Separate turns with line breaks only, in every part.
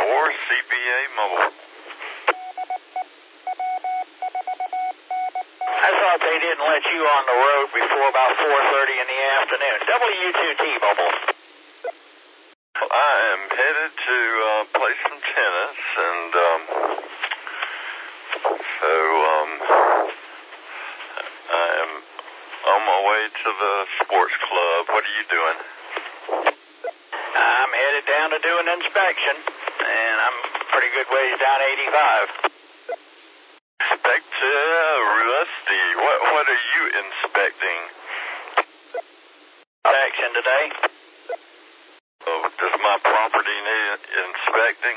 CBA Mobile.
I thought they didn't let you on the road before about 4:30 in the afternoon. W2T Mobile.
I am headed to play some tennis, and so I am on my way to the sports club. What are you doing?
I'm headed down to do an inspection, and I'm pretty good ways down 85.
Inspector Rusty, what are you inspecting?
Inspection today.
Oh, does my property need inspecting?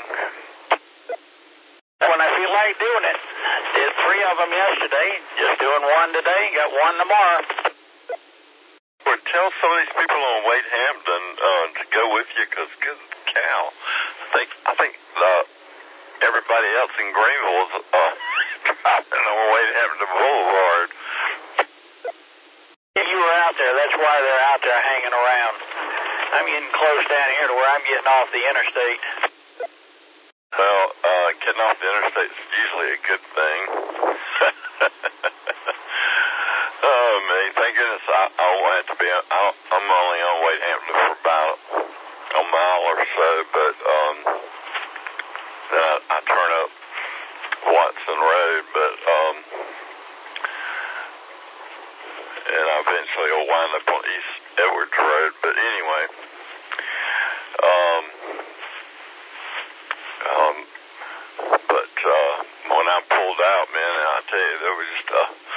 When I feel like doing it. Did 3 of them yesterday, just doing 1 today, got 1 tomorrow.
Well, tell some of these people on Wade Hampton to go with you, because good cow, I think everybody else in Greenville is driving on Wade Hampton Boulevard.
Yeah, you were out there. That's why they're out there hanging around. I'm getting close down here to where I'm getting off the interstate.
Well, getting off the interstate is usually a good thing. Oh, man, thank goodness I won't have to be, I'm only on Wade Hampton for about a mile or so, but then I turn up Watson Road, but and I eventually will wind up on East Edwards Road, but anyway, but when I pulled out, man, and I tell you, there was just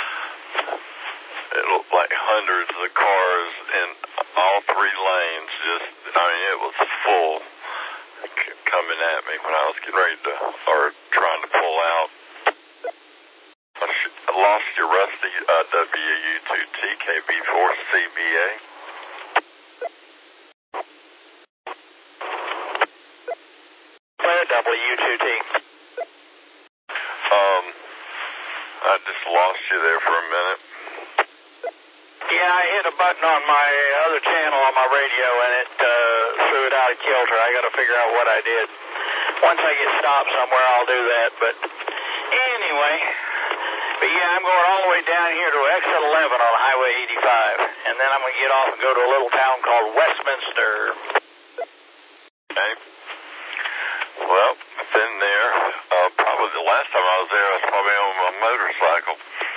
it looked like hundreds of cars in all 3 lanes. It was full coming at me when I was getting ready to, or trying to pull out. I lost you, Rusty, WU2T, KB4 CBA.
W2T.
I just lost you there for a minute.
Yeah, I hit a button on my other channel on my radio, and it threw it out of kilter. I got to figure out what I did. Once I get stopped somewhere, I'll do that. But anyway, yeah, I'm going all the way down here to exit 11 on Highway 85, and then I'm going to get off and go to a little town called Westminster.
Okay. Well, I've been there. Probably the last time I was there, I was probably on my motorcycle.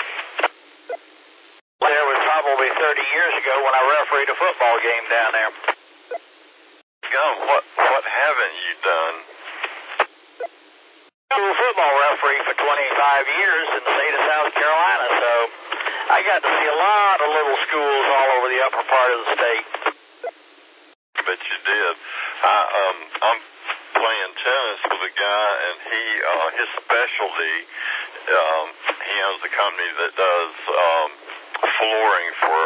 There was probably 30 years ago when I refereed a football game down there.
God, what haven't you done?
I was a football referee for 25 years in the state of South Carolina, so I got to see a lot of little schools all over the upper part of the state.
I bet you did. I'm playing tennis with a guy, and his specialty, he owns a company that does flooring for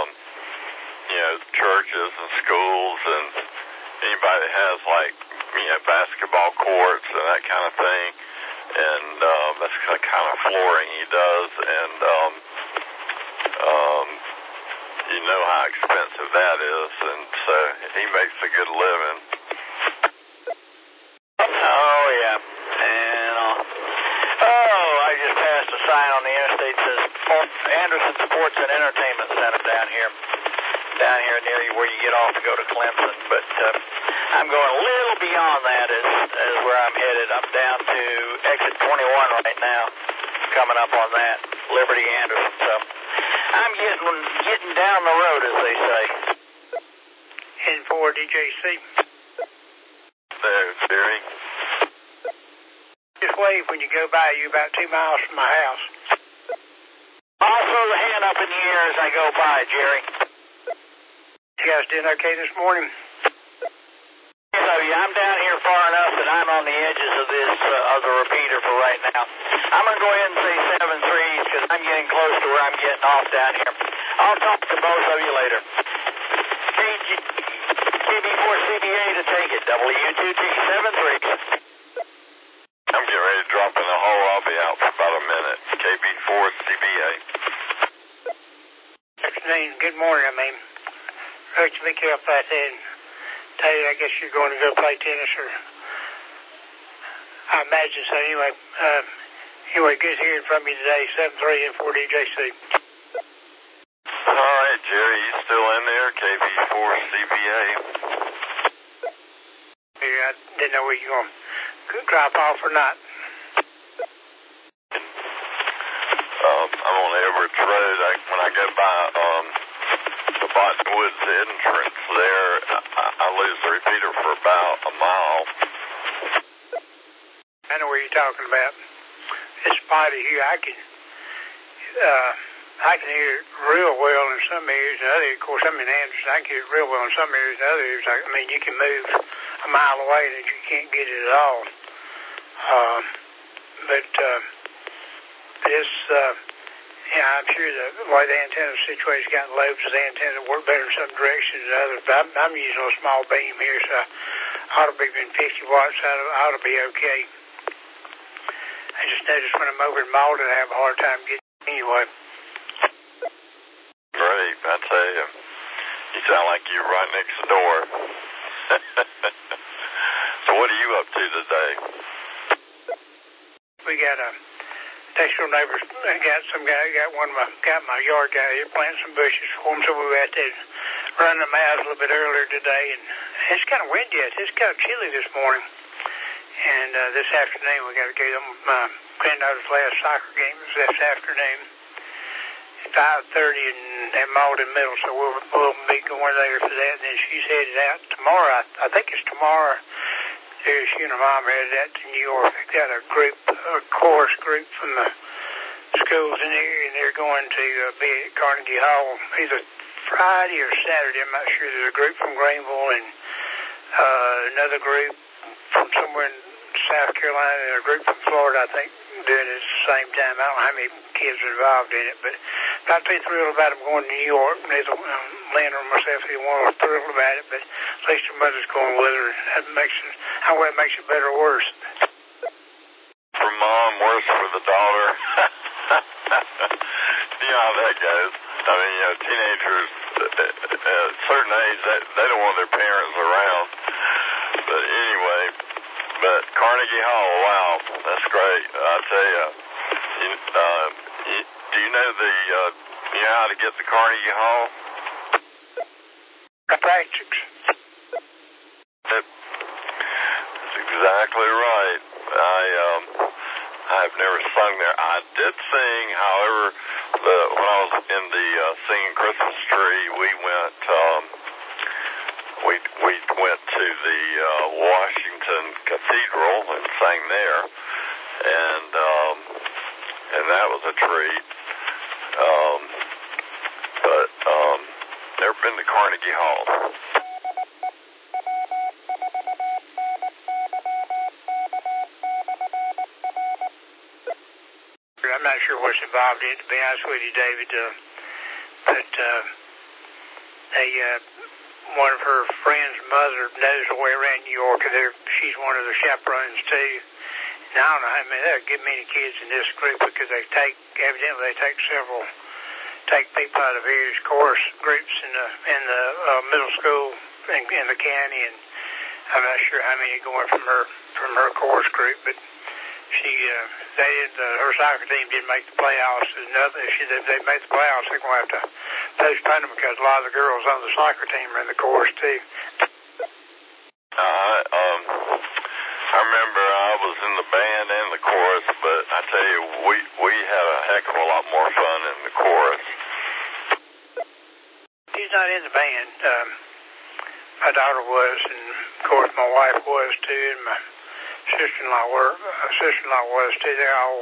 churches and schools and anybody that has basketball courts and that kind of thing, and that's the kind of flooring he does, and you know how expensive that is, and so he makes a good living.
Oh yeah, and I just passed a sign on the interstate that says Anderson Sports and Entertainment Center down here near where you get off to go to Clemson. But I'm going a little beyond that as where I'm headed. I'm down to exit 21 right now, coming up on that Liberty Anderson. So I'm getting down the road, as they say.
N4 DJC.
There, Jerry.
Just wave when you go by. You're about 2 miles from my house.
I'll throw the hand up in the air as I go by, Jerry.
You guys doing okay this morning?
So yeah, I'm down here far enough that I'm on the edges of this of the repeater for right now. I'm going to go ahead and say 7 threes because I'm getting close to where I'm getting off down here. I'll talk to both of you later. KB4 CBA to take it. W2T 7 threes.
I'm getting ready to drop in the hole. I'll be out for about a minute. KB4 CBA.
Good morning, Roach, be careful out there and tell you, I guess you're going to go play tennis or I imagine so. Anyway, good hearing from you today. 7-3 and 4DJC.
All right, Jerry, you still in there? KV4CBA.
Yeah, I didn't know where you were going to drop off or not.
I'm on Everett Road. When I go by the Botton Woods entrance there, I lose the repeater for about a mile.
I know where you're talking about. This spotty here, I can hear it real well in some areas and others. Of course, I'm in Anderson. I can hear it real well in some areas and others. I mean, you can move a mile away and you can't get it at all. But I'm sure the way the antenna situation got lobes, the antenna work better in some directions than others. But I'm using a small beam here, so I ought to be in 50 watts. I ought to be okay. I just noticed when I'm over in Malden, I have a hard time getting anyway.
Great, I tell you. You sound like you're right next door. So what are you up to today?
We got next door neighbors. Got my yard guy here planting some bushes for him, so we were out there running them out a little bit earlier today, and it's kind of windy. It's kind of chilly this morning. And this afternoon, we got to go to my granddaughter's last soccer game this afternoon. It's 5:30 at Malden Middle, so we'll be going there for that. And then she's headed out tomorrow. I think it's tomorrow. She and her mom are headed out to New York. They've got a chorus group from the schools in the area, and they're going to be at Carnegie Hall either Friday or Saturday. I'm not sure. There's a group from Greenville and another group from somewhere in South Carolina and a group from Florida, I think, doing it at the same time. I don't know how many kids are involved in it, but I'd be thrilled about them going to New York. Neither Lynn or myself, either one was thrilled about it, but at least her mother's going with her. That makes it, I don't know, it makes it better or worse.
For mom, worse for the daughter. You know how that goes. I mean, teenagers at a certain age, they don't want their parents around. But anyway, Carnegie Hall, wow, that's great. I tell you, do you know how to get to Carnegie Hall?
Practice.
That's exactly right. I've never sung there. I did sing, however, when I was in the singing Christmas tree, we went to the Washington Cathedral and sang there, and that was a treat. But never been to Carnegie Hall.
I'm not sure what's involved in it, to be honest with you, David. But one of her friend's mother knows her way around New York, and she's one of the chaperones too. And I don't know how many. There are a good many kids in this group because they take people out of various course groups in the middle school in the county, and I'm not sure how many going from her course group, but her soccer team didn't make the playoffs. If they made the playoffs, they're going to have to postpone them because a lot of the girls on the soccer team are in the course too.
I remember I was in the band and the chorus, but I tell you, we had a heck of a lot more fun in the chorus.
He's not in the band. My daughter was, and of course my wife was too, and my sister-in-law was too. They're all,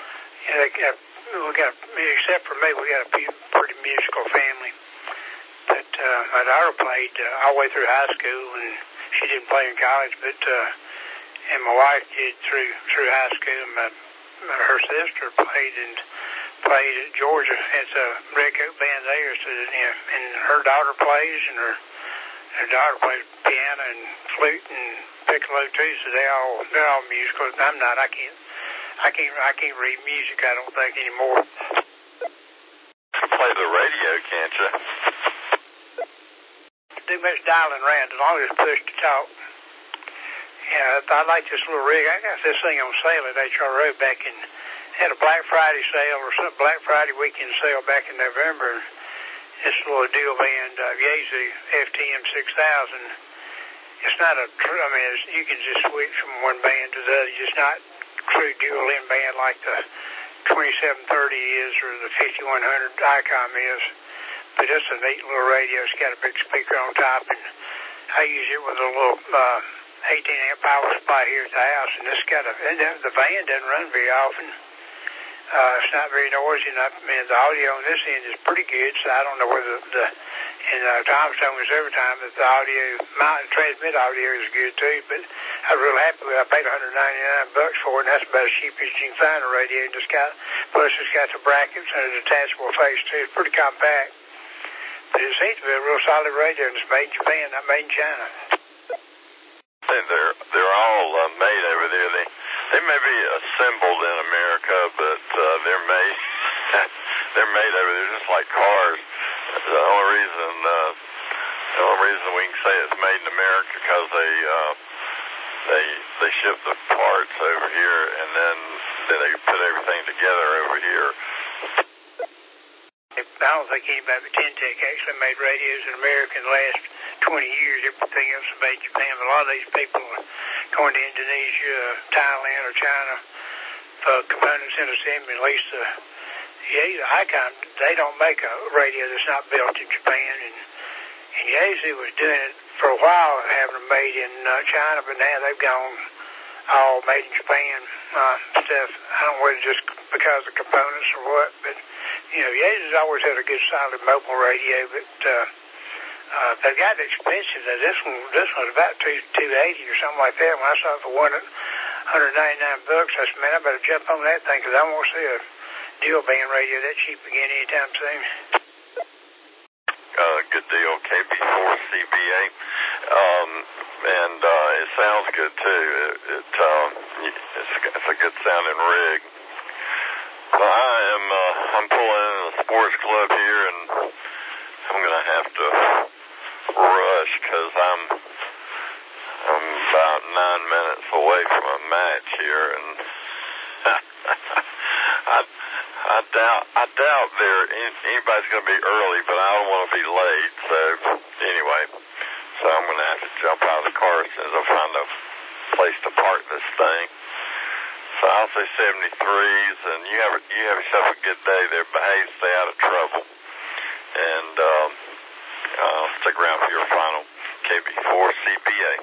except for me, we got a pretty musical family. But my daughter played all the way through high school, and she didn't play in college, but and my wife did through high school. Her sister played at Georgia. It's a Red Coat band there, so and her daughter plays, and her daughter plays piano and flute and piccolo too. So they're all musical. I'm not. I can't read music. I don't think anymore.
You play the radio, can't you?
Do much dialing around as long as it's push to talk. Yeah, I like this little rig. I got this thing on sale at HRO back in, had a Black Friday sale or some Black Friday weekend sale back in November. This little dual band Yaesu FTM 6000. It's not you can just switch from one band to the other. It's not true dual in band like the 2730 is or the 5100 ICOM is. But it's a neat little radio. It's got a big speaker on top, and I use it with a little 18-amp power supply here at the house. And the van doesn't run very often. It's not very noisy, and the audio on this end is pretty good. So I don't know whether Tom's told me this every time that the audio, my transmit audio is good too. But I'm real happy with it. I paid $199 for it, and that's about as cheap as you can find a radio. And plus it's got the brackets and a detachable face too. It's pretty compact. But it seems to be a real solid radio, and it's made in Japan, not made in China.
They're all made over there. They may be assembled in America, but they're made over there, just like cars. The only reason we can say it's made in America because they ship the parts over here, and then they put everything together over here.
I don't think anybody but Tentec actually made radios in America in the last 20 years. Everything else is made in Japan. But a lot of these people are going to Indonesia, Thailand, or China for components in assembly. At least the ICOM, they don't make a radio that's not built in Japan. And Yaesu was doing it for a while, having them made in China, but now they've gone all made in Japan stuff. I don't know whether it's just because of components or what, but Yaesu's always had a good solid mobile radio, but they've got it expensive. Now, this one's about $280 or something like that. When I saw it for $199, I said, man, I better jump on that thing because I won't see a dual band radio that cheap again anytime soon.
Good deal, KB4CBA, and it sounds good too. It's a good sounding rig. I'm pulling in a sports club here, and I'm gonna have to rush because I'm about 9 minutes away from a match here, and I doubt anybody's gonna be early, but I don't want to be late. So anyway, I'm gonna have to jump out of the car as soon as I find a place to park this thing. So I'll say 73s, and you have yourself a good day there. Behave, stay out of trouble, and stick around for your final KB4CBA.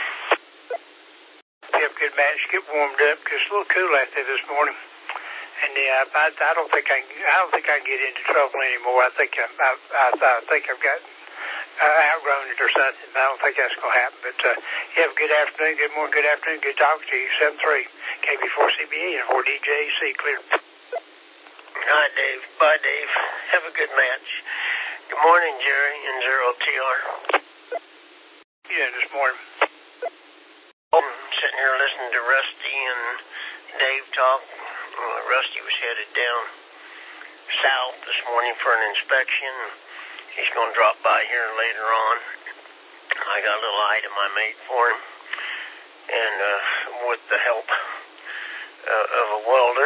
Yep, good match. Get warmed up because it's a little cool out there this morning, and I don't think I can get into trouble anymore. I think I've got outgrown it or something. I don't think that's going to happen. But you have a good afternoon, good morning, good afternoon, good talking to you. 73 KB4CBA and 4DJC clear.
Hi, Dave. Bye, Dave. Have a good match. Good morning, Jerry and 0TR.
Yeah, this morning.
I'm sitting here listening to Rusty and Dave talk. Rusty was headed down south this morning for an inspection. He's going to drop by here later on. I got a little item I made for him, and with the help of a welder.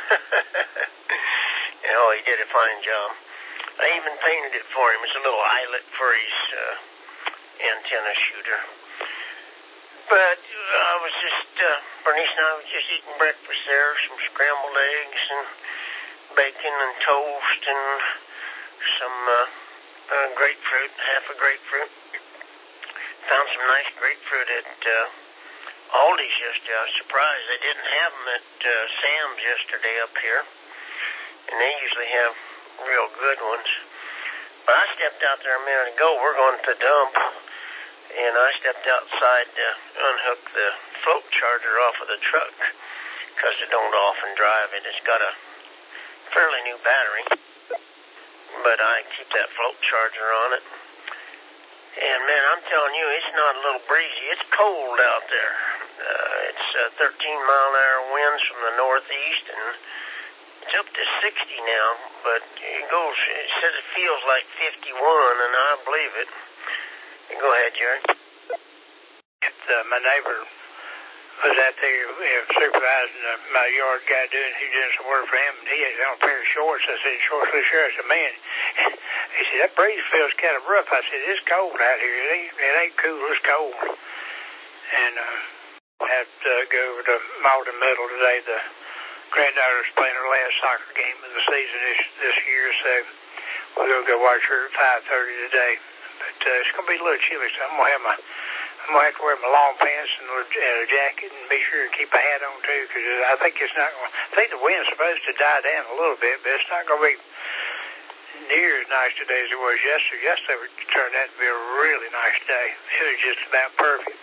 He did a fine job. I even painted it for him. It's a little eyelet for his antenna shooter. But I was Bernice and I was just eating breakfast there, some scrambled eggs and bacon and toast and some grapefruit, half a grapefruit. Found some nice grapefruit at Aldi's yesterday. I was surprised they didn't have them at Sam's yesterday up here, and they usually have real good ones. But I stepped out there a minute ago. We're going to the dump, and I stepped outside to unhook the float charger off of the truck because I don't often drive it. It's got a fairly new battery, but I keep that float charger on it. And, man, I'm telling you, it's not a little breezy. It's cold out there. It's 13-mile-an-hour winds from the northeast, and it's up to 60 now, but it says it feels like 51, and I believe it. Go ahead, Jerry.
My neighbor was out there supervising my yard guy who's doing some work for him, and he had on a pair of shorts. I said, shorts, look, sure. I said, man, he said, that breeze feels kind of rough. I said, it's cold out here. It ain't cool, it's cold. And I had to go over to Malden Middle today. The granddaughter's playing her last soccer game of the season this year, so we're going to go watch her at 5:30 today. But it's going to be a little chilly, so I'm going to have to wear my long pants and a jacket and be sure to keep a hat on too, because I think it's not going. I think the wind's supposed to die down a little bit, but it's not going to be near as nice today as it was yesterday. Yesterday turned out to be a really nice day. It was just about perfect.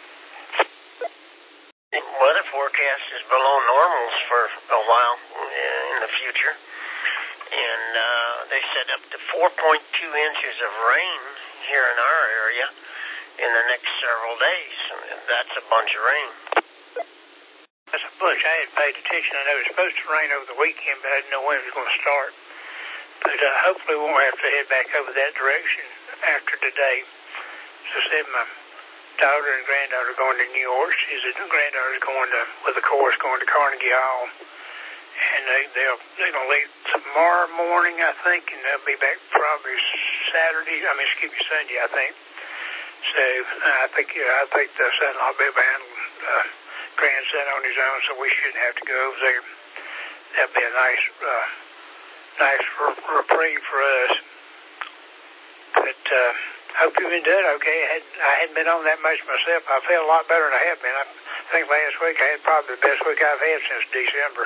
The weather forecast is below normals for a while in the future, and they said up to 4.2 inches of rain here in our area in the next several days. That's a bunch of rain.
That's a bunch. I hadn't paid attention. I know it was supposed to rain over the weekend, but I didn't know when it was going to start. But hopefully we won't have to head back over that direction after today. So I said my daughter and granddaughter are going to New York. She's a granddaughter's going to, with the chorus, going to Carnegie Hall. And they're going to leave tomorrow morning, I think, and they'll be back probably Sunday, I think. So I think the son-in-law will be able to handle grandson on his own, so we shouldn't have to go over there. That'll be a nice reprieve for us. But hope you've been doing okay. I hadn't been on that much myself. I feel a lot better than I have been. I think last week I had probably the best week I've had since December.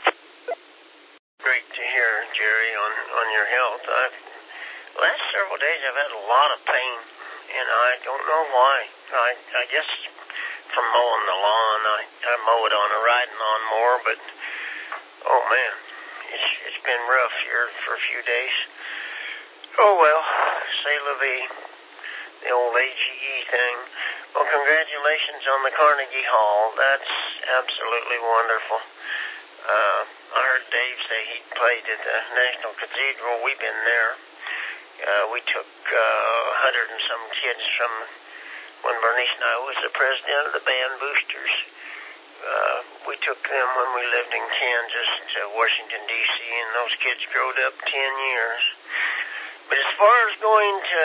Great to hear, Jerry, on your health. Last several days I've had a lot of pain, and I don't know why. I guess from mowing the lawn. I mow it on a riding lawnmower, but oh man, it's been rough here for a few days. Oh well, c'est la vie, the old AGE thing. Well, congratulations on the Carnegie Hall. That's absolutely wonderful. I heard Dave say he played at the National Cathedral. We've been there. We took 100 and some kids from when Bernice and I was the president of the band Boosters. We took them when we lived in Kansas to Washington, D.C., and those kids growed up 10 years. But as far as going to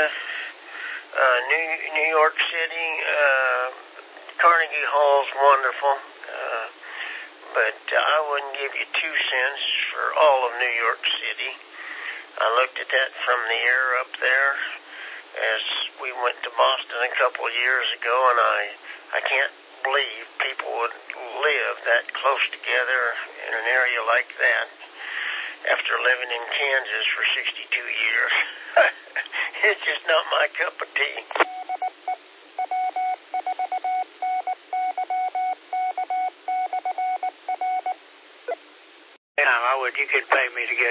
New York City, Carnegie Hall's wonderful. But I wouldn't give you 2 cents for all of New York City. I looked at that from the air up there as we went to Boston a couple of years ago, and I can't believe people would live that close together in an area like that after living in Kansas for 62 years. It's just not my cup of tea.
You couldn't pay me to go.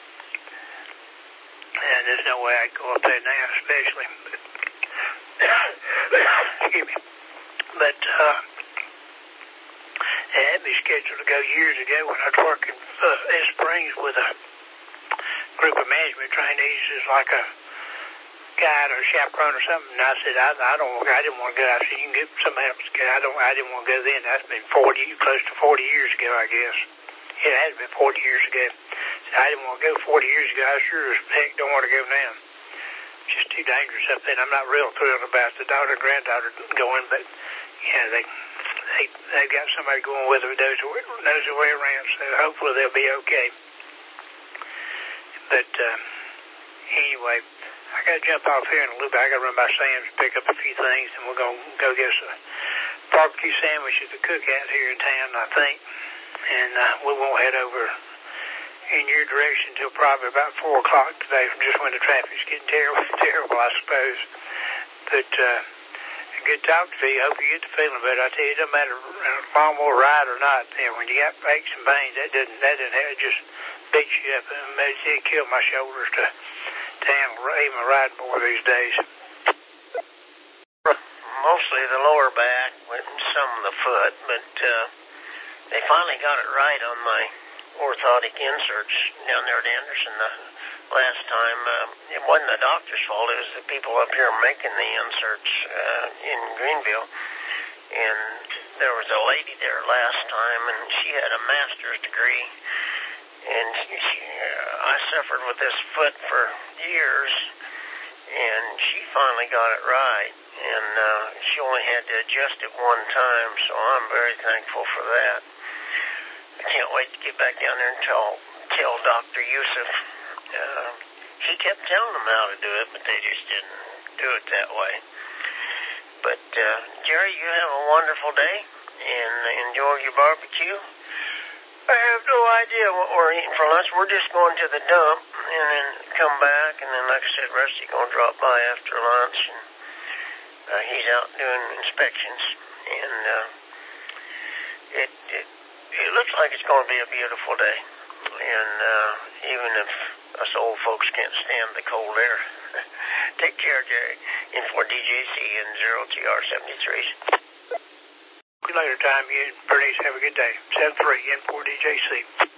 And there's no way I'd go up there now, especially. Excuse me. But I had me scheduled to go years ago when I was working in Springs with a group of management trainees as like a guide or chaperone or something. And I said, I didn't want to go. I said, you can get somebody else to go. I didn't want to go then. That's been close to 40 years ago, I guess. It had been 40 years ago. So I didn't want to go 40 years ago. I sure as heck don't want to go now. It's just too dangerous up there. And I'm not real thrilled about the daughter and granddaughter going, but yeah, they've got somebody going with them who knows the way around. So hopefully they'll be okay. But anyway, I got to jump off here in a little bit. I got to run by Sam's to pick up a few things, and we're going to go get us a barbecue sandwich at the cookout here in town, I think. And we won't head over in your direction until probably about 4 o'clock today, just when the traffic's getting terrible, I suppose. But good talk to you. Hope you get the feeling better. I tell you, it doesn't matter lawnmower ride or not. When you got aches and pains, that doesn't it just beats you up. It killed my shoulders to handle even riding more these days.
Mostly the lower back and some of the foot, but they finally got it right on my orthotic inserts down there at Anderson the last time. It wasn't the doctor's fault. It was the people up here making the inserts in Greenville. And there was a lady there last time, and she had a master's degree, and I suffered with this foot for years, and she finally got it right, and she only had to adjust it one time, so I'm very thankful for that. I can't wait to get back down there and tell Dr. Yusuf. He kept telling them how to do it, but they just didn't do it that way. But, Jerry, you have a wonderful day, and enjoy your barbecue. I have no idea what we're eating for lunch. We're just going to the dump and then come back, and then, like I said, Rusty's going to drop by after lunch, and he's out doing inspections, and it looks like it's going to be a beautiful day, and even if us old folks can't stand the cold air. Take care, Jerry. In for DJC and 0TR73s.
See you later, Tom. You and Bernice have a good day. 7-3 in for DJC.